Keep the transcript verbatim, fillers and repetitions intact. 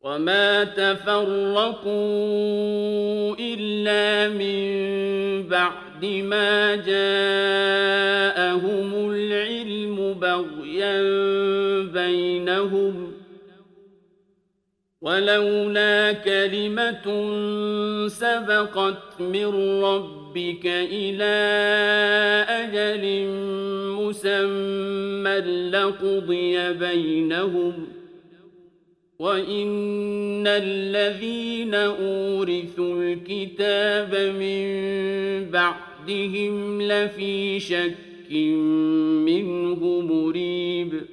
وما تفرقوا إلا من بعد ما جاءهم العلم بغيا بينهم ولولا كلمة سبقت من ربك إلى أجل مسمى لقضي بينهم وإن الذين أورثوا الكتاب من بعدهم لفي شك منه مريب